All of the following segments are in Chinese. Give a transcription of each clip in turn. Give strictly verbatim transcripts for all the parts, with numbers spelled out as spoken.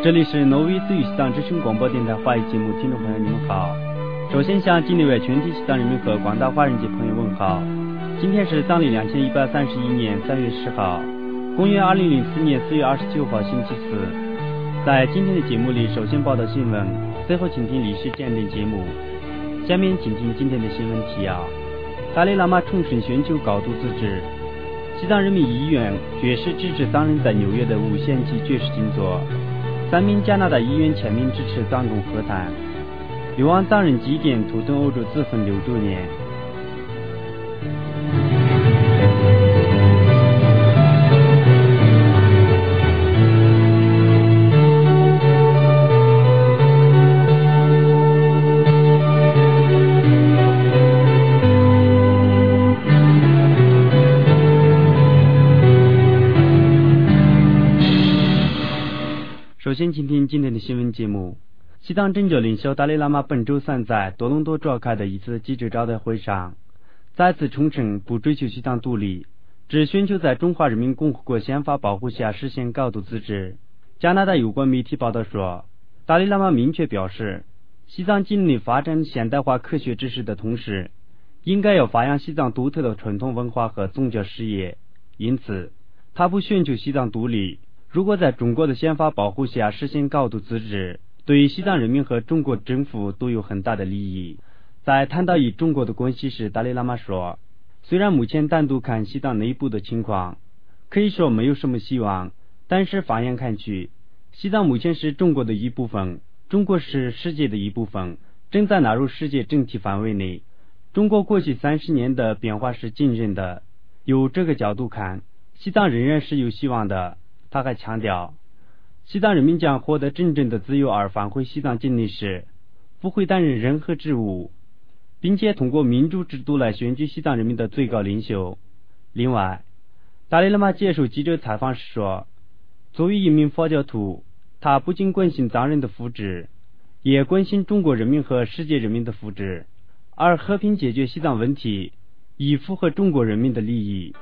这里是挪威自语西藏之声广播电台华语节目，听众朋友你们好。首先向境内外全体西藏人民和广大华人界朋友问好。今天是藏历两千一百三十一年三月十号，公元二零零四年四月二十九号星期四。在今天的节目里，首先报道新闻，随后请听历史鉴定节目。下面请听今天的新闻提要：达赖喇嘛重申寻求高度自治。西藏人民医院绝食支持藏人在纽约的无限期绝食静坐。三名加拿大议员签名支持藏中和谈。流亡藏人祭奠图腾欧洲自焚六周年。首先请听今天的新闻节目。西藏政教领袖达赖喇嘛本周三在多伦多召开的一次记者招待会上，再次重申不追求西藏独立，只寻求在中华人民共和国宪法保护下实现高度自治。加拿大有关媒体报道说，达赖喇嘛明确表示，西藏尽力发展现代化科学知识的同时，应该要发扬西藏独特的传统文化和宗教事业，因此他不寻求西藏独立。如果在中国的宪法保护下实现高度自治，对西藏人民和中国政府都有很大的利益。在谈到与中国的关系时，达赖喇嘛说，虽然目前单独看西藏内部的情况，可以说没有什么希望，但是放眼看去，西藏目前是中国的一部分，中国是世界的一部分，正在纳入世界整体范围内。中国过去三十年的变化是惊人的，由这个角度看，西藏仍然是有希望的。他还强调，西藏人民将获得真正的自由而返回西藏境内时，不会担任任何职务，并且通过民主制度来选举西藏人民的最高领袖。另外，达赖喇嘛接受记者采访时说，作为一名佛教徒，他不仅关心藏人的福祉，也关心中国人民和世界人民的福祉，而和平解决西藏问题以符合中国人民的利益。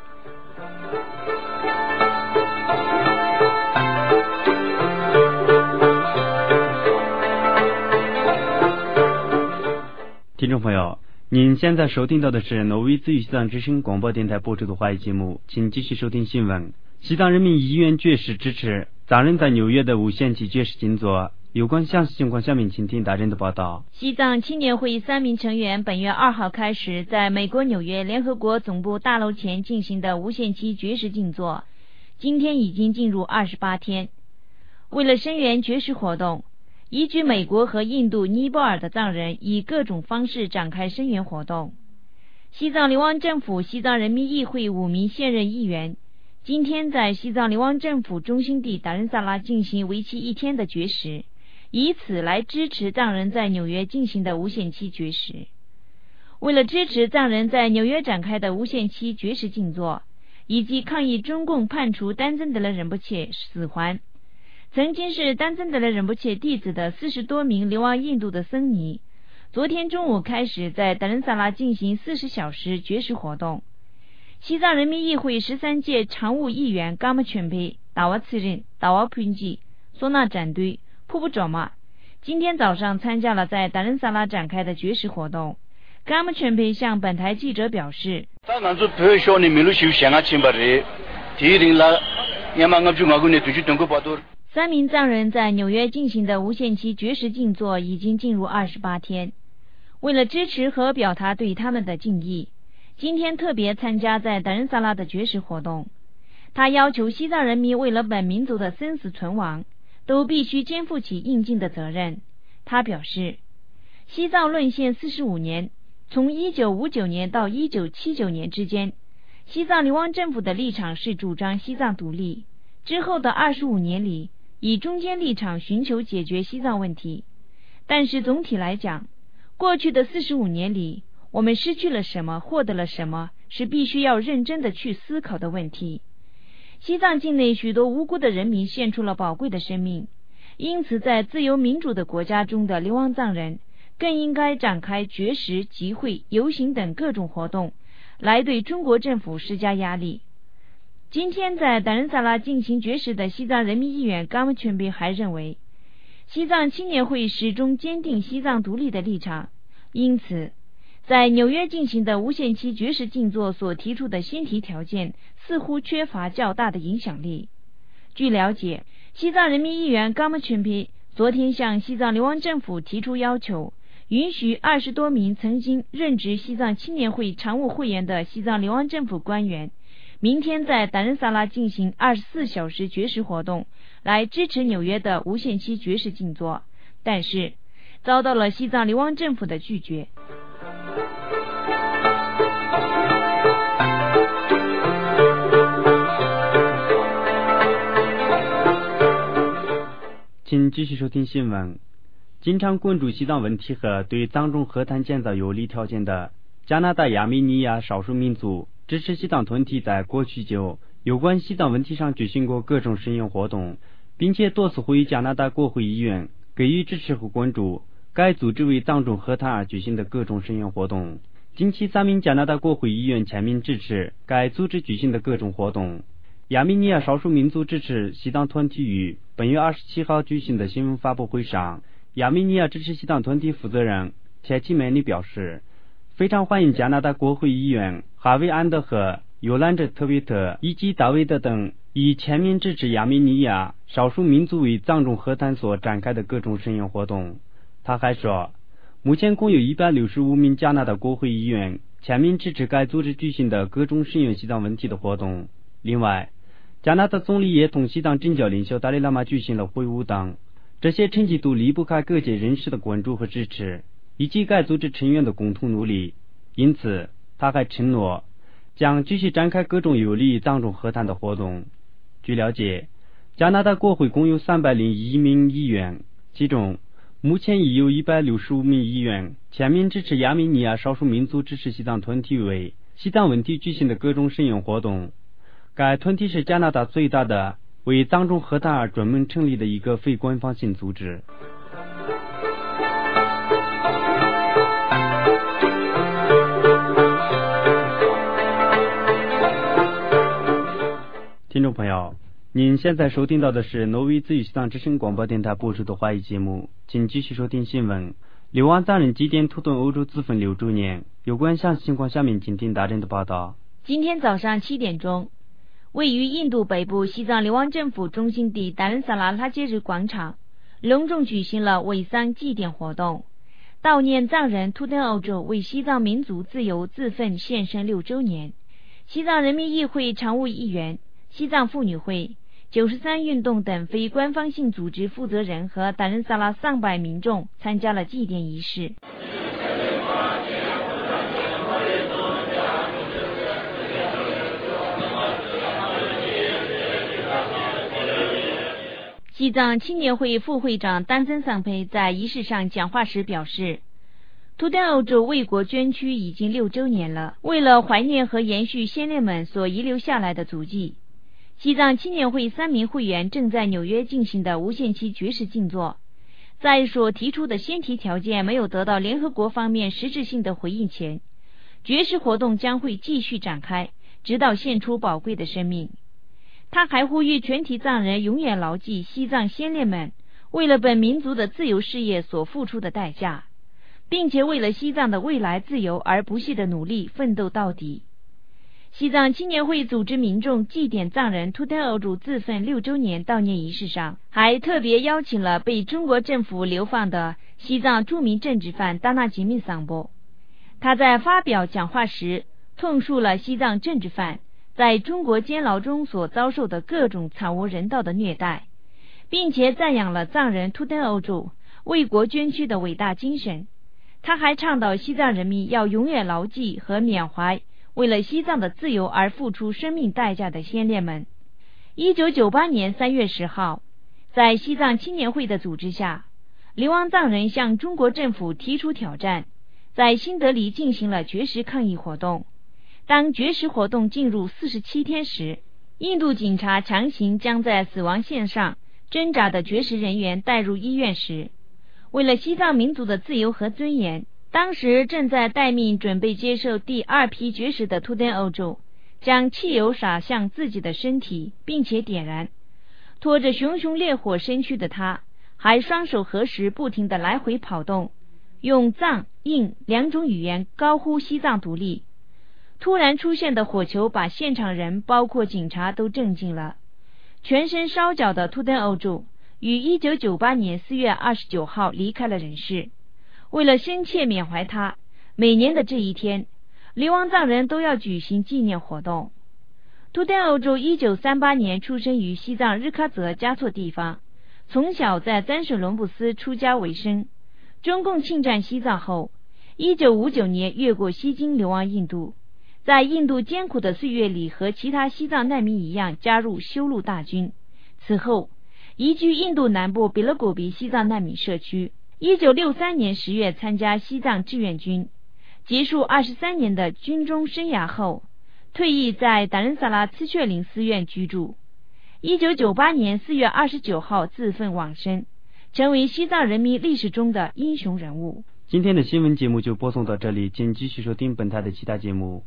听众朋友，您现在收听到的是挪威自语西藏之声广播电台播出的华语节目，请继续收听新闻。西藏人民医院绝食支持藏人在纽约的无限期绝食静坐。有关详细情况，下面请听大人的报道。 西藏青年会三名成员本月二号开始在美国纽约联合国总部大楼前进行的无限期绝食静坐，今天已经进入二十八天。为了声援绝食活动，移居美国和印度、尼泊尔的藏人以各种方式展开声援活动。西藏流亡政府西藏人民议会五名现任议员今天在西藏流亡政府中心地达仁萨拉进行为期一天的绝食，以此来支持藏人在纽约进行的无限期绝食。为了支持藏人在纽约展开的无限期绝食静坐，以及抗议中共判处丹增德勒仁波切死缓，曾经是丹增德勒仁波切弟子的四十多名流亡印度的僧尼，昨天中午开始在达仁萨拉进行四十小时绝食活动。西藏人民议会十三届常务议员噶玛全培、达瓦次仁、达瓦普吉、索纳展堆、瀑布卓玛今天早上参加了在达仁萨拉展开的绝食活动。噶玛全培向本台记者表示，三名藏人在纽约进行的无限期绝食静坐已经进入二十八天。为了支持和表达对他们的敬意，今天特别参加在达仁萨拉的绝食活动。他要求西藏人民为了本民族的生死存亡，都必须肩负起应尽的责任。他表示，西藏沦陷四十五年，从一九五九年到一九七九年之间，西藏流亡政府的立场是主张西藏独立，之后的二十五年里以中间立场寻求解决西藏问题。但是总体来讲，过去的四十五年里，我们失去了什么，获得了什么，是必须要认真的去思考的问题。西藏境内许多无辜的人民献出了宝贵的生命，因此在自由民主的国家中的流亡藏人更应该展开绝食、集会、游行等各种活动，来对中国政府施加压力。今天在达仁萨拉进行绝食的西藏人民议员噶玛全培还认为， 西藏青年会始终坚定西藏独立的立场，因此在纽约进行的无限期绝食静坐所提出的先提条件似乎缺乏较大的影响力。据了解，西藏人民议员噶玛群皮昨天向西藏流亡政府提出要求，允许二十多名曾经任职西藏青年会常务会员的西藏流亡政府官员明天在达仁萨拉进行二十四小时绝食活动，来支持纽约的无限期绝食静坐，但是遭到了西藏流亡政府的拒绝。 请继续收听新闻。经常关注西藏问题和对藏中和谈建造有利条件的加拿大亚美尼亚少数民族支持西藏团体在过去就有关西藏问题上举行过各种声援活动，并且多次呼吁加拿大国会议员给予支持和关注该组织为藏中和谈而举行的各种声援活动。近期三名加拿大国会议员签名支持该组织举行的各种活动。亚美尼亚少数民族支持西藏团体于本月二十七号举行的新闻发布会上，亚美尼亚支持西藏团体负责人切奇梅尼表示，非常欢迎加拿大国会议员哈维安德和尤兰哲特维特以及大卫德等以签名支持亚美尼亚少数民族为藏中和谈所展开的各种声援活动。他还说，目前共有一百六十五名加拿大国会议员签名支持该组织举行的各种声援西藏问题的活动。另外，加拿大总理也同西藏政教领袖达赖喇嘛举行了会晤等，这些成绩都离不开各界人士的关注和支持，以及该组织成员的共同努力。因此，他还承诺将继续展开各种有利藏中和谈的活动。据了解，加拿大国会共有三百零一名议员，其中目前已有一百六十五名议员签名支持亚美尼亚少数民族支持西藏团体为西藏问题举行的各种声援活动。该团体是加拿大最大的为藏中和谈而专门成立的一个非官方性组织。听众朋友，您现在收听到的是挪威自由西藏之声广播电台播出的华语节目，请继续收听新闻。流亡藏人祭奠图顿欧洲自焚六周年，有关详细情况下面请听大人的报道。 今天早上七点钟，位于印度北部西藏流亡政府中心地达仁萨拉拉杰日广场隆重举行了为丧祭奠活动，悼念藏人图腾欧洲为西藏民族自由自奋献身六周年。西藏人民议会常务议员、西藏妇女会、九十三运动等非官方性组织负责人和达仁萨拉上百民众参加了祭奠仪式。西藏青年会副会长丹增桑佩在仪式上讲话时表示，图腾欧洲为国捐躯已经六周年了，为了怀念和延续先烈们所遗留下来的足迹，西藏青年会三名会员正在纽约进行的无限期绝食静坐，在所提出的先提条件没有得到联合国方面实质性的回应前，绝食活动将会继续展开，直到献出宝贵的生命。他还呼吁全体藏人永远牢记西藏先烈们为了本民族的自由事业所付出的代价，并且为了西藏的未来自由而不懈的努力奋斗到底。西藏青年会组织民众祭奠藏人图腾欧洲自焚六周年悼念仪式上，还特别邀请了被中国政府流放的西藏著名政治犯达纳吉米桑波。他在发表讲话时痛述了西藏政治犯在中国监牢中所遭受的各种惨无人道的虐待，并且赞扬了藏人图腾欧洲为国捐躯的伟大精神。他还倡导西藏人民要永远牢记和缅怀为了西藏的自由而付出生命代价的先烈们。一九九八年三月十号，在西藏青年会的组织下，流亡藏人向中国政府提出挑战，在新德里进行了绝食抗议活动。当绝食活动进入四十七天时，印度警察强行将在死亡线上挣扎的绝食人员带入医院时，为了西藏民族的自由和尊严，当时正在待命准备接受第二批绝食的图腾欧洲将汽油洒向自己的身体并且点燃，拖着熊熊烈火身躯的他还双手合十，不停地来回跑动，用藏、印两种语言高呼西藏独立。突然出现的火球把现场人包括警察都震惊了。全身烧焦的图登欧洲于一九九八年四月二十九号离开了人世。为了深切缅怀他，每年的这一天，流亡藏人都要举行纪念活动。图登欧洲一九三八年出生于西藏日喀则嘉措地方，从小在詹什伦布斯出家为生。中共侵占西藏后，一九五九年越过西京流亡印度，在印度艰苦的岁月里和其他西藏难民一样加入修路大军。此后移居印度南部比勒果比西藏难民社区。一九六三年十月参加西藏志愿军，结束二十三年的军中生涯后，退役在达仁萨拉刺雀林寺院居住。一九九八年四月二十九号自焚往生，成为西藏人民历史中的英雄人物。 今天的新闻节目就播送到这里，请继续收听本台的其他节目。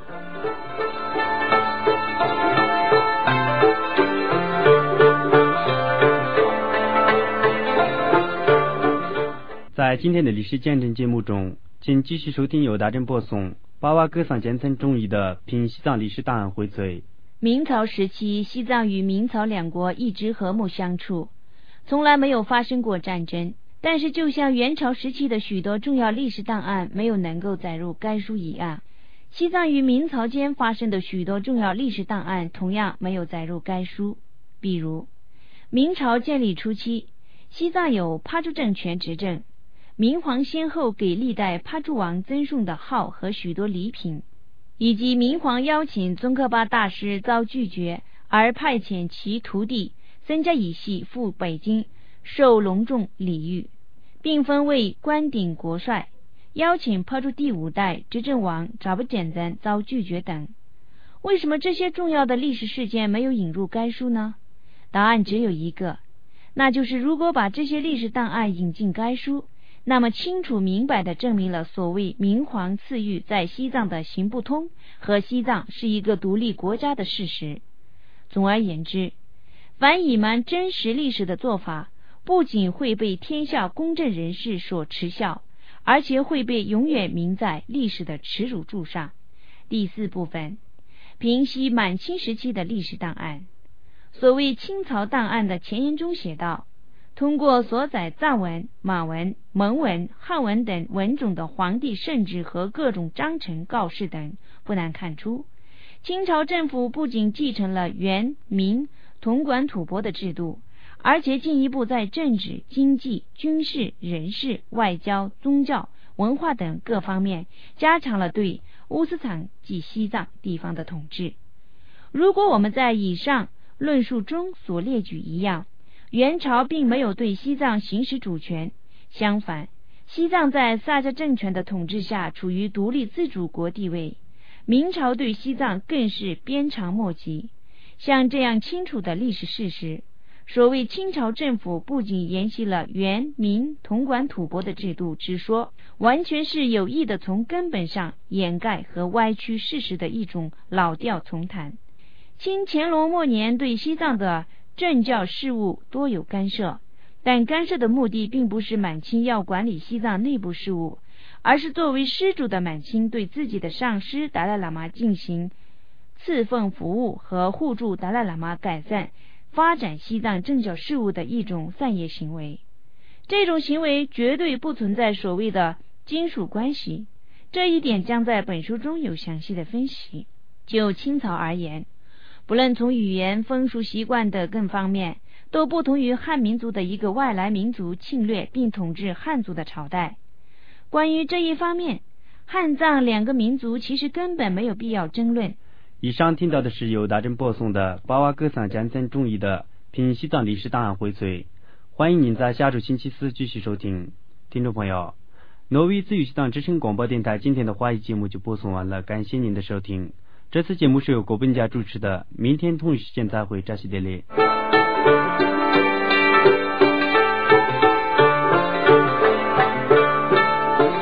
在今天的历史见证节目中，请继续收听由大正播送巴瓦格桑简村中译的凭西藏历史档案荟萃。 明朝时期，西藏与明朝两国一直和睦相处，从来没有发生过战争。但是就像元朝时期的许多重要历史档案没有能够载入该书一样，西藏与明朝间发生的许多重要历史档案同样没有载入该书。比如明朝建立初期，西藏有帕竹政权执政，明皇先后给历代帕竹王赠送的号和许多礼品，以及明皇邀请宗喀巴大师遭拒绝，而派遣其徒弟僧伽乙系赴北京受隆重礼遇，并封为官顶国帅，邀请帕竹第五代执政王扎布简赞遭拒绝等。为什么这些重要的历史事件没有引入该书呢？答案只有一个，那就是如果把这些历史档案引进该书，那么清楚明白地证明了所谓明皇赐予在西藏的行不通和西藏是一个独立国家的事实。总而言之，凡隐瞒真实历史的做法，不仅会被天下公正人士所耻笑，而且会被永远铭在历史的耻辱柱上。第四部分，平息满清时期的历史档案。所谓清朝档案的前言中写道，通过所载藏文、满文、蒙文、汉文等文种的皇帝圣旨和各种章程告示等，不难看出，清朝政府不仅继承了元、明、统管吐蕃的制度，而且进一步在政治、经济、军事、人事、外交、宗教、文化等各方面加强了对乌斯坦及西藏地方的统治。如果我们在以上论述中所列举一样，元朝并没有对西藏行使主权，相反，西藏在萨迦政权的统治下处于独立自主国地位，明朝对西藏更是鞭长莫及。像这样清楚的历史事实，所谓清朝政府不仅沿袭了元、明统管吐蕃的制度之说，完全是有意的从根本上掩盖和歪曲事实的一种老调重弹。清乾隆末年对西藏的政教事务多有干涉，但干涉的目的并不是满清要管理西藏内部事务，而是作为施主的满清对自己的上师达赖喇嘛进行赐奉服务和护助达赖喇嘛改善发展西藏政教事务的一种散野行为。这种行为绝对不存在所谓的亲属关系，这一点将在本书中有详细的分析。就清朝而言，不论从语言、风俗习惯的各方面，都不同于汉民族的一个外来民族侵略并统治汉族的朝代。关于这一方面，汉藏两个民族其实根本没有必要争论。 以上听到的是由大正播送的巴瓦格桑简村中译的凭西藏历史档案荟萃，欢迎您在下周星期四继续收听。听众朋友，挪威自由西藏之声广播电台今天的华语节目就播送完了，感谢您的收听。这次节目是由郭本家主持的，明天同一时间再会，扎西德勒。